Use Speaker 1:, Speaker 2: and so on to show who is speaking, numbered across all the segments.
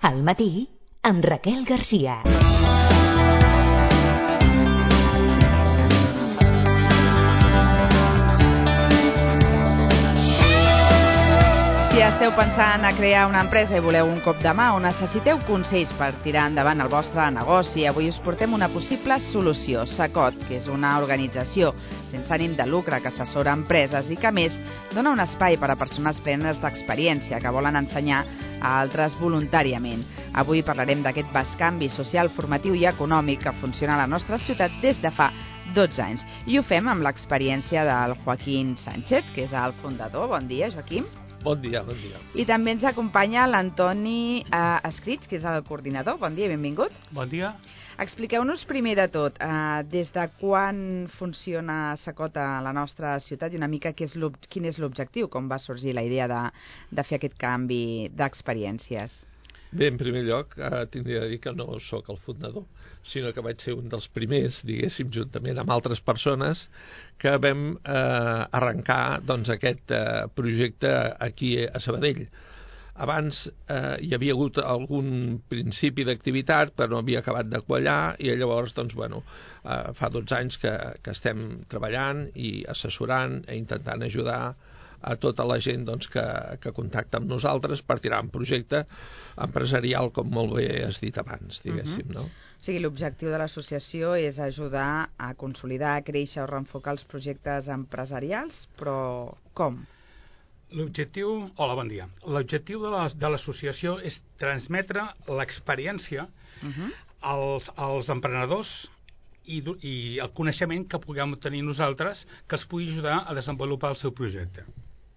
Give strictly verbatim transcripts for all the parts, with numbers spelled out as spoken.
Speaker 1: Al matí, amb Raquel Garcia.
Speaker 2: Si esteu pensant a crear una empresa i voleu un cop de mà o necessiteu consells per tirar endavant el vostre negoci, avui us portem una possible solució. Secot, que és una organització sense ànim de lucre que assessora empreses i que, a més, dona un espai per a persones plenes d'experiència que volen ensenyar a altres voluntàriament. Avui parlarem d'aquest bescanvi social, formatiu i econòmic que funciona a la nostra ciutat des de fa dotze anys. I ho fem amb l'experiència del Joaquín Sánchez, que és el fundador. Bon dia, Joaquín.
Speaker 3: Bon dia, bon dia.
Speaker 2: I també ens acompanya l'Antoni eh, Escrits, que és el coordinador. Bon dia i benvingut.
Speaker 4: Bon dia.
Speaker 2: Expliqueu-nos primer de tot, eh, des de quan funciona Secot a la nostra ciutat i una mica què és quin és l'objectiu, com va sorgir la idea de, de fer aquest canvi d'experiències.
Speaker 3: Bé, en primer lloc, eh, tindria de dir que no sóc el fundador, sinó que vaig ser un dels primers, diguéssim, juntament amb altres persones, que vam eh, arrencar doncs, aquest eh, projecte aquí a Sabadell. Abans eh, hi havia hagut algun principi d'activitat, però no havia acabat de quallar, i llavors, doncs, bueno, eh, fa dotze anys que, que estem treballant i assessorant i intentant ajudar a tota la gent doncs, que, que contacta amb nosaltres per tirar un projecte empresarial, com molt bé has dit abans, diguéssim, no?
Speaker 2: O sigui, l'objectiu de l'associació és ajudar a consolidar, a créixer o reenfocar els projectes empresarials, però com?
Speaker 4: L'objectiu... Hola, bon dia. L'objectiu de l'associació és transmetre l'experiència uh-huh. als, als emprenedors i, i el coneixement que puguem tenir nosaltres que els pugui ajudar a desenvolupar el seu projecte.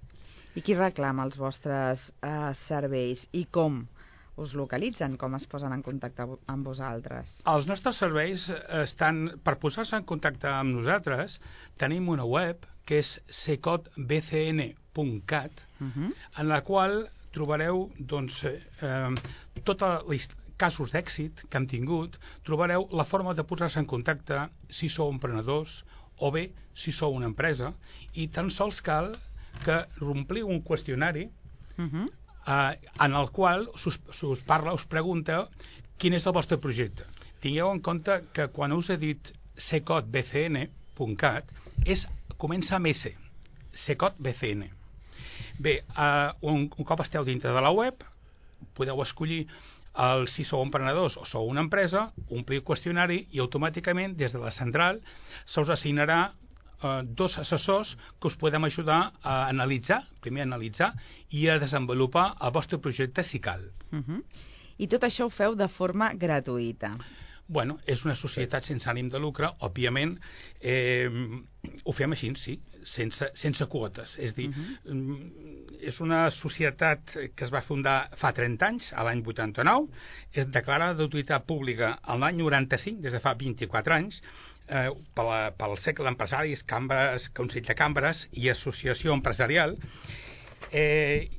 Speaker 2: I qui reclama els vostres uh, serveis i com us localitzen, com es posen en contacte amb vosaltres?
Speaker 4: Els nostres serveis estan... Per posar-se en contacte amb nosaltres, tenim una web que és secot b c n punt cat, uh-huh. en la qual trobareu doncs, eh, tots els casos d'èxit que hem tingut, trobareu la forma de posar-se en contacte si sou emprenedors o bé si sou una empresa, i tan sols cal que ompliu un qüestionari uh-huh. eh, en el qual us, us parla, us pregunta quin és el vostre projecte. Tingueu en compte que quan us he dit secot b c n punt cat és, comença amb S, secot b c n. Bé, eh, un, un cop esteu dintre de la web, podeu escollir el, si sou emprenedors o sou una empresa, ompliu el qüestionari i automàticament des de la central se us assignarà eh, dos assessors que us podem ajudar a analitzar, primer a analitzar i a desenvolupar el vostre projecte si cal.
Speaker 2: Uh-huh. I tot això ho feu de forma gratuïta?
Speaker 4: Bueno, és una societat sense ànim de lucre, òbviament, eh, ho fem així, sí, sense, sense quotes. És dir, uh-huh. és una societat que es va fundar fa trenta anys, a l'any vuitanta-nou, és declarada d'utilitat pública a l'any noranta-cinc, des de fa vint-i-quatre anys, eh, pel, pel segle d'empresaris, cambres, Consell de Cambres i Associació Empresarial, eh,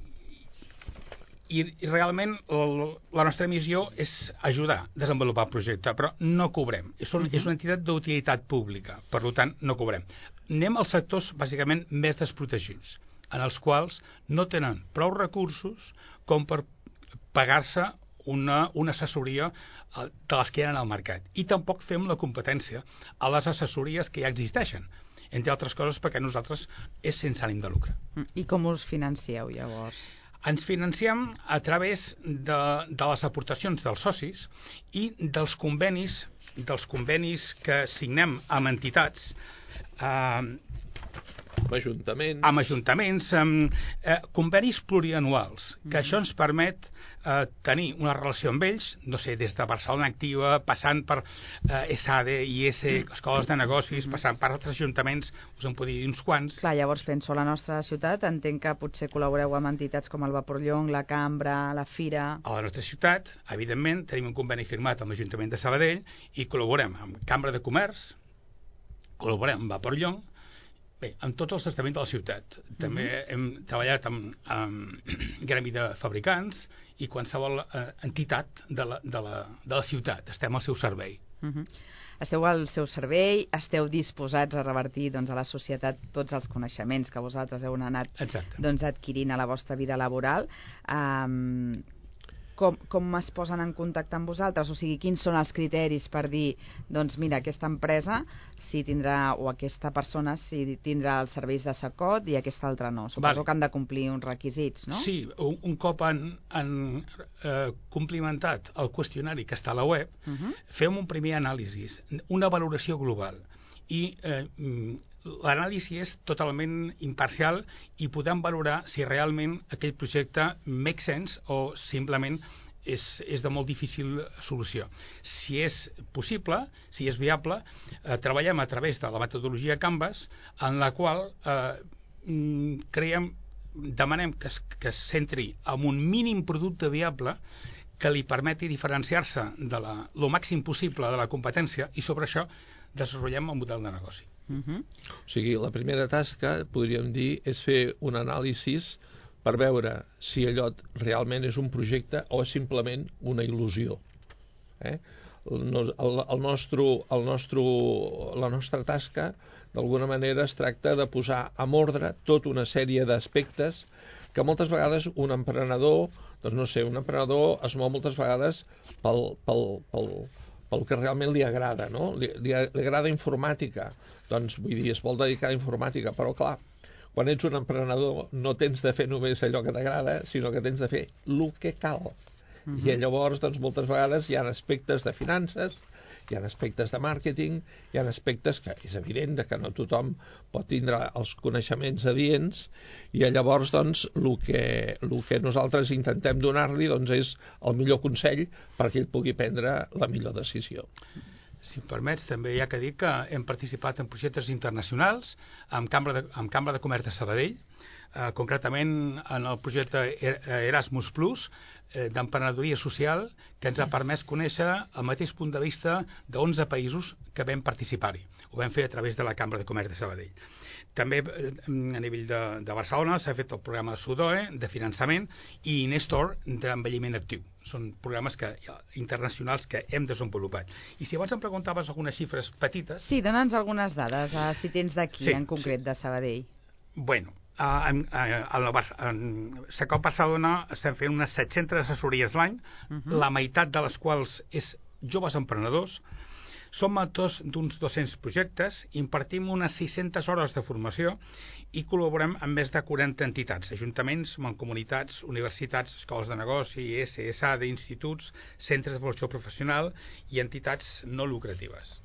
Speaker 4: I, i realment el, la nostra missió és ajudar a desenvolupar el projecte, però no cobrem. És, un, uh-huh. és una entitat d'utilitat pública, per tant no cobrem. Anem als sectors bàsicament més desprotegits, en els quals no tenen prou recursos com per pagar-se una, una assessoria de les que hi ha al mercat. I tampoc fem la competència a les assessories que ja existeixen, entre altres coses perquè nosaltres és sense ànim de lucre.
Speaker 2: I com us financieu llavors?
Speaker 4: Ens financiem a través de, de les aportacions dels socis i dels convenis, dels convenis que signem amb entitats, eh,
Speaker 3: amb ajuntaments,
Speaker 4: amb ajuntaments, amb eh, convenis plurianuals, que mm. això ens permet eh, tenir una relació amb ells, no sé, des de Barcelona Activa, passant per eh, S A D E, I S, escoles de negocis, mm. passant per altres ajuntaments, us en podria dir uns quants.
Speaker 2: Clar, llavors penso, a la nostra ciutat entenc que potser col·laboreu amb entitats com el Vapor Llong, la Cambra, la Fira...
Speaker 4: A la nostra ciutat, evidentment, tenim un conveni firmat amb l'Ajuntament de Sabadell i col·laborem amb Cambra de Comerç, col·laborem amb Vapor Llong, bé, amb tots els estaments de la ciutat. També uh-huh. hem treballat amb, amb gremi de fabricants i qualsevol eh, entitat de la, de, la, de la ciutat. Estem al seu servei.
Speaker 2: Uh-huh. Esteu al seu servei, esteu disposats a revertir doncs, a la societat tots els coneixements que vosaltres heu anat doncs, adquirint a la vostra vida laboral. Um, com, com es posen en contacte amb vosaltres? O sigui, quins són els criteris per dir, doncs mira, aquesta empresa si tindrà, o aquesta persona si tindrà els serveis de Secot i aquesta altra no? Suposo vale. que han de complir uns requisits, no?
Speaker 4: Sí, un, un cop han, han eh, complimentat el qüestionari que està a la web, uh -huh. fem un primer anàlisi, una valoració global, i eh, l'anàlisi és totalment imparcial i podem valorar si realment aquell projecte make sense o simplement és, és de molt difícil solució. Si és possible, si és viable, eh, treballem a través de la metodologia Canvas, en la qual eh, creiem, demanem que es, que es centri en un mínim producte viable que li permeti diferenciar-se de la, lo màxim possible de la competència, i sobre això desenvolupem un model de negoci.
Speaker 3: Uh -huh. O sigui, la primera tasca, podríem dir, és fer un anàlisi per veure si allò realment és un projecte o és simplement una il·lusió. Eh? El, el, el nostre, el nostre, la nostra tasca, d'alguna manera, es tracta de posar en ordre tota una sèrie d'aspectes que moltes vegades un emprenedor, doncs no sé, un emprenedor es mou moltes vegades pel, pel, pel, pel que realment li agrada, no? Li, li, li agrada informàtica, doncs vull dir, es vol dedicar a informàtica, però clar, quan ets un emprenedor no tens de fer només allò que t'agrada, sinó que tens de fer el que cal. Uh -huh. I llavors, doncs, moltes vegades hi ha aspectes de finances, hi ha aspectes de màrqueting, hi ha aspectes que és evident que no tothom pot tindre els coneixements adients, i llavors, doncs, el que, el que nosaltres intentem donar-li, doncs, és el millor consell perquè ell pugui prendre la millor decisió.
Speaker 4: Si em permets, també hi ha que dir que hem participat en projectes internacionals amb Cambra de, amb Cambra de Comerç de Sabadell, eh, concretament en el projecte Erasmus Plus, eh, d'emprenedoria social, que ens ha permès conèixer el mateix punt de vista d'onze països que vam participar-hi. Ho vam fer a través de la Cambra de Comerç de Sabadell. També eh, a nivell de, de Barcelona s'ha fet el programa SUDOE de finançament i Nestor d'envelliment actiu. Són programes que, internacionals que hem desenvolupat. I si abans em preguntaves algunes xifres petites...
Speaker 2: Sí, dona'ns algunes dades, eh, si tens d'aquí, sí, en concret, sí. de Sabadell.
Speaker 4: Bueno, en, en, en Secot Barcelona estem fent unes set-centes assessories l'any, uh -huh. la meitat de les quals és joves emprenedors. Som autors d'uns dos-cents projectes, impartim unes sis-centes hores de formació i col·laborem amb més de quaranta entitats, ajuntaments, mancomunitats, universitats, escoles de negoci, S S A d'instituts, centres de formació professional i entitats no lucratives.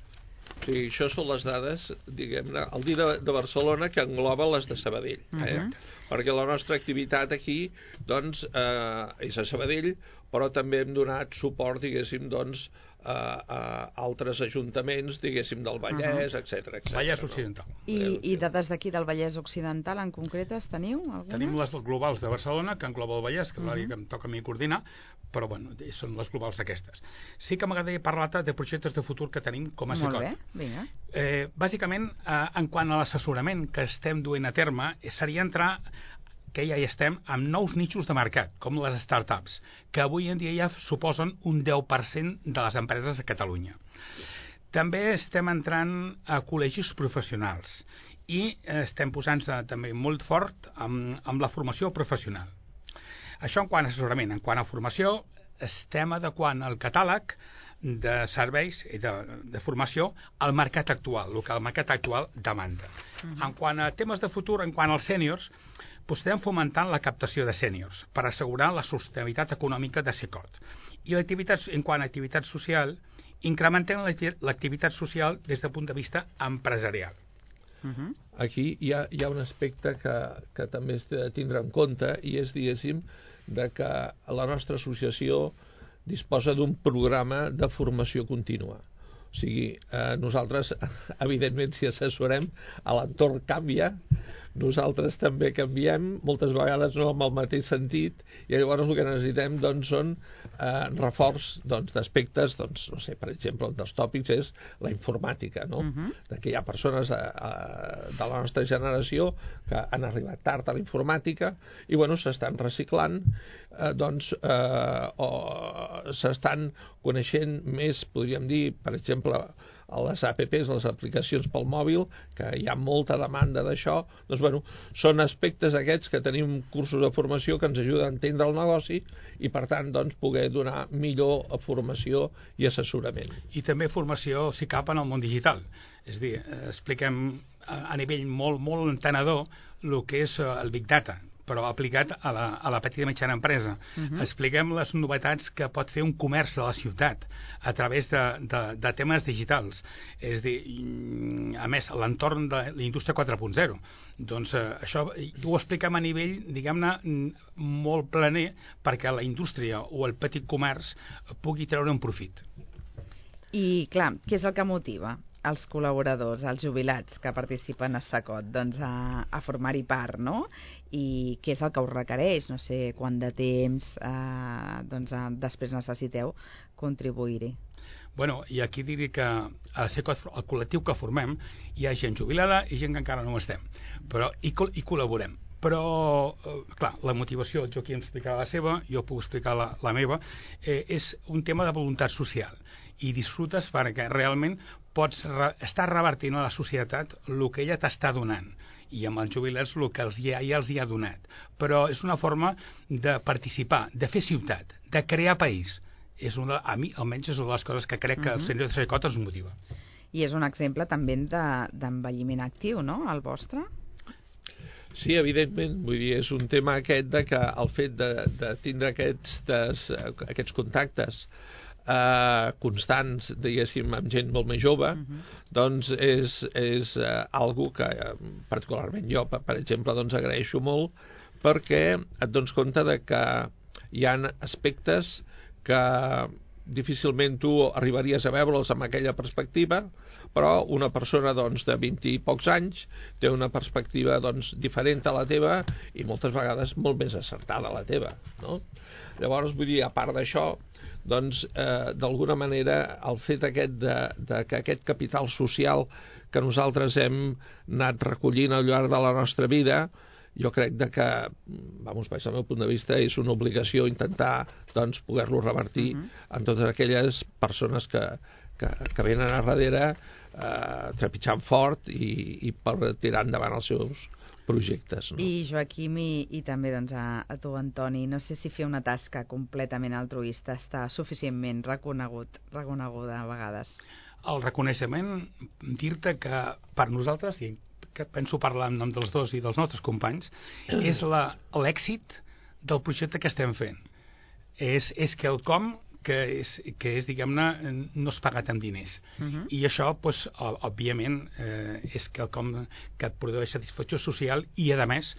Speaker 3: Sí, això són les dades, diguem-ne, el dia de, de Barcelona que engloba les de Sabadell. Eh? Uh-huh. Perquè la nostra activitat aquí, doncs, eh, és a Sabadell, però també hem donat suport, diguéssim, doncs, a, a altres ajuntaments, diguéssim, del Vallès, uh-huh. etcètera, etcètera.
Speaker 4: Vallès Occidental.
Speaker 2: No? I, I dades d'aquí del Vallès Occidental, en concretes, teniu algunes?
Speaker 4: Tenim les globals de Barcelona, que engloba el Vallès, que és uh-huh. l'àrea que em toca a mi coordinar, però bueno, són les globals aquestes. Sí que m'agradaria parlar-te de projectes de futur que tenim com a Secot.
Speaker 2: Molt bé, vinga.
Speaker 4: Eh, bàsicament, eh, en quant a l'assessorament que estem duent a terme, seria entrar, que ja hi estem, amb nous nichos de mercat, com les startups, que avui en dia ja suposen un deu per cent de les empreses a Catalunya. També estem entrant a col·legis professionals i estem posant-se també molt fort amb, amb la formació professional. Això en quant a assessorament. En quant a formació, estem adequant el catàleg de serveis i de, de formació al mercat actual, el que el mercat actual demanda. Uh-huh. En quant a temes de futur, en quant als sèniors, doncs estem fomentant la captació de sèniors per assegurar la sostenibilitat econòmica de Secot. I en quant a activitat social, incrementem l'activitat social des del punt de vista empresarial.
Speaker 3: Uh-huh. Aquí hi ha, hi ha un aspecte que, que també és de tindre en compte, i és, diguéssim, de que la nostra associació disposa d'un programa de formació contínua. O sigui, eh, nosaltres, evidentment, si assessorem, l'entorn canvia, nosaltres també canviem, moltes vegades no en el mateix sentit, i llavors el que necessitem, doncs, són eh, reforç, doncs, d'aspectes, doncs, no sé, per exemple, un dels tòpics és la informàtica, no? Uh-huh. De que hi ha persones a, a, de la nostra generació que han arribat tard a la informàtica i, bueno, s'estan reciclant, eh, doncs, eh, o s'estan coneixent més, podríem dir, per exemple, a les apps, les aplicacions pel mòbil, que hi ha molta demanda d'això. Doncs, bueno, són aspectes aquests que tenim cursos de formació que ens ajuden a entendre el negoci i, per tant, doncs, poder donar millor formació i assessorament.
Speaker 4: I també formació, si cap, en el món digital. És a dir, expliquem a nivell molt, molt entenedor el que és el Big Data, però aplicat a la, a la petita i mitjana empresa. Uh-huh. Expliquem les novetats que pot fer un comerç de la ciutat a través de, de, de temes digitals. És a dir, a més, l'entorn de la indústria quatre punt zero. Doncs eh, això ho expliquem a nivell, diguem-ne, molt planer perquè la indústria o el petit comerç pugui treure un profit.
Speaker 2: I, clar, què és el que motiva els col·laboradors, els jubilats que participen a SACOT, doncs a, a formar-hi part, no? I què és el que us requereix? No sé quant de temps eh, doncs, a, després necessiteu contribuir-hi.
Speaker 4: Bueno, i aquí diré que a SACOT, el col·lectiu que formem, hi ha gent jubilada i gent que encara no ho estem, però hi, hi col·laborem. Però, eh, clar, la motivació, el Joaquim explicava la seva, jo puc explicar la, la meva, eh, és un tema de voluntat social. I disfrutes perquè realment pots re estar revertint a la societat el que ella t'està donant. I amb els jubilats el que els ja, ja els hi ha donat. Però és una forma de participar, de fer ciutat, de crear país. És una, a mi, almenys, és una de les coses que crec que uh-huh. el senyor de SACOT ens motiva.
Speaker 2: I és un exemple també d'envelliment de, actiu, no?, el vostre?
Speaker 3: Sí, evidentment, vull dir, és un tema aquest de que el fet de, de tindre aquests, des, aquests contactes eh, constants, diguéssim, amb gent molt més jove, uh-huh. doncs és, és eh, algo que eh, particularment jo, per, per exemple, doncs agraeixo molt, perquè et dones compte de que hi ha aspectes que difícilment tu arribaries a veure'ls amb aquella perspectiva, però una persona doncs, de vint i pocs anys té una perspectiva doncs, diferent a la teva i moltes vegades molt més acertada a la teva, no? Llavors, vull dir, a part d'això, doncs, eh, d'alguna manera, el fet aquest de, de que aquest capital social que nosaltres hem anat recollint al llarg de la nostra vida, jo crec de que, vamos, des del meu punt de vista, és una obligació intentar doncs, poder-lo revertir uh-huh. en totes aquelles persones que, que, que venen a darrere eh, trepitjant fort i, i per tirar endavant els seus projectes. No?
Speaker 2: I Joaquim, i, i també doncs, a, a tu, Antoni, no sé si fer una tasca completament altruista està suficientment reconegut, reconeguda a vegades.
Speaker 4: El reconeixement, dir-te que per nosaltres, i que penso parlar en nom dels dos i dels nostres companys, és l'èxit del projecte que estem fent. És, és quelcom que és, que és diguem-ne, no és pagat amb diners. Uh-huh. I això, pues, òbviament, eh, és quelcom que et produeix satisfacció social i, a més,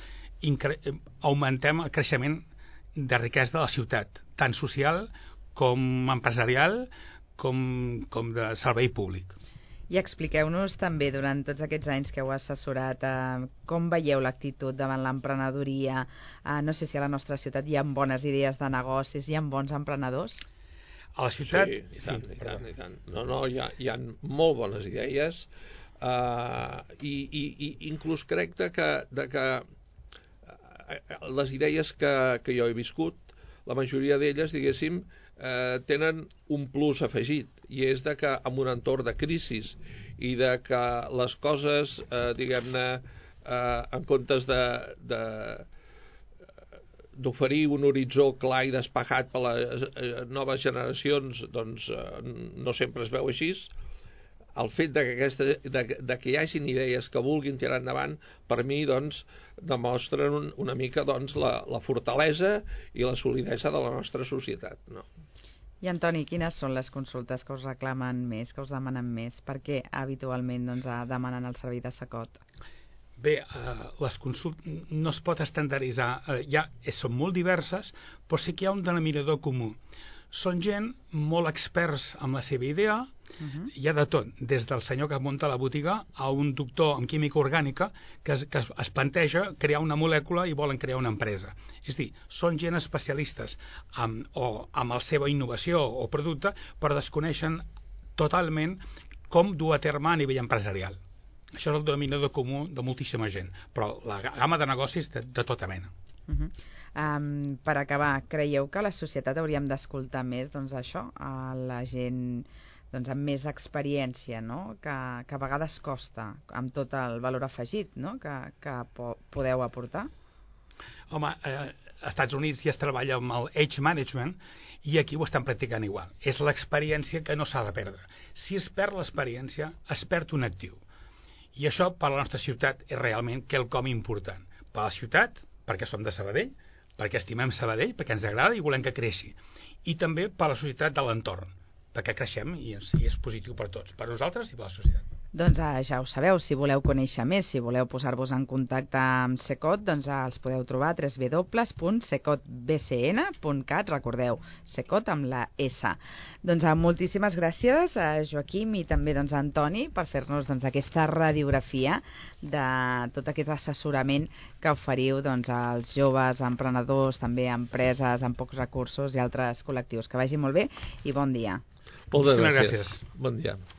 Speaker 4: augmentem el creixement de riquesa de la ciutat, tant social com empresarial com, com de servei públic.
Speaker 2: I expliqueu-nos també, durant tots aquests anys que heu assessorat, eh, com veieu l'actitud davant l'emprenedoria? Eh, no sé si a la nostra ciutat hi ha bones idees de negocis, hi ha bons emprenedors?
Speaker 4: A la ciutat...
Speaker 3: Sí, i tant, sí, i tant, i tant. No, no, hi ha, hi ha molt bones idees uh, i, i, i inclús crec de que, de que les idees que, que jo he viscut, la majoria d'elles, diguéssim, eh, tenen un plus afegit, i és de que en un entorn de crisi i de que les coses, eh, diguem-ne, eh, en comptes de, de d'oferir un horitzó clar i despejat per a les noves generacions, doncs eh, no sempre es veu així. El fet de que, aquesta, de, de que hi hagin idees que vulguin tirar endavant, per mi, doncs, demostren un, una mica doncs, la, la fortalesa i la solidesa de la nostra societat, no?
Speaker 2: I, Antoni, quines són les consultes que us reclamen més, que us demanen més? Per què habitualment doncs, demanen el servei de SACOT?
Speaker 4: Bé, eh, les consultes no es pot estandarditzar, eh, ja són molt diverses, però sí que hi ha un denominador comú. Són gent molt experts en la seva idea, uh-huh. hi ha de tot, des del senyor que munta la botiga a un doctor en química orgànica que es, que es planteja crear una molècula i volen crear una empresa. És a dir, són gent especialistes amb, o amb la seva innovació o producte, però desconeixen totalment com dur a terme a nivell empresarial. Això és el denominador comú de moltíssima gent, però la gamma de negocis de, de tota mena.
Speaker 2: Uh-huh. Um, per acabar, creieu que la societat hauríem d'escoltar més doncs això, a la gent doncs, amb més experiència, no? que, que a vegades costa, amb tot el valor afegit, no? que, que po podeu aportar?
Speaker 4: Home, eh, als Estats Units ja es treballa amb el Age Management i aquí ho estan practicant igual. És l'experiència que no s'ha de perdre. Si es perd l'experiència, es perd un actiu. I això per a la nostra ciutat és realment quelcom important. Per a la ciutat, perquè som de Sabadell, perquè estimem Sabadell, perquè ens agrada i volem que creixi. I també per a la societat de l'entorn, perquè creixem i és, i és positiu per tots, per nosaltres i per la societat.
Speaker 2: Doncs eh, ja ho sabeu, si voleu conèixer més, si voleu posar-vos en contacte amb Secot, doncs eh, els podeu trobar a w w w punt secot b c n punt cat, recordeu, Secot amb la S. Doncs eh, moltíssimes gràcies a Joaquim i també doncs, a Antoni per fer-nos doncs, aquesta radiografia de tot aquest assessorament que oferiu doncs, als joves, emprenedors, també a empreses amb pocs recursos i altres col·lectius. Que vagi molt bé i bon dia.
Speaker 3: Moltes
Speaker 4: Moltíssimes
Speaker 3: gràcies.
Speaker 4: gràcies.
Speaker 3: Bon dia.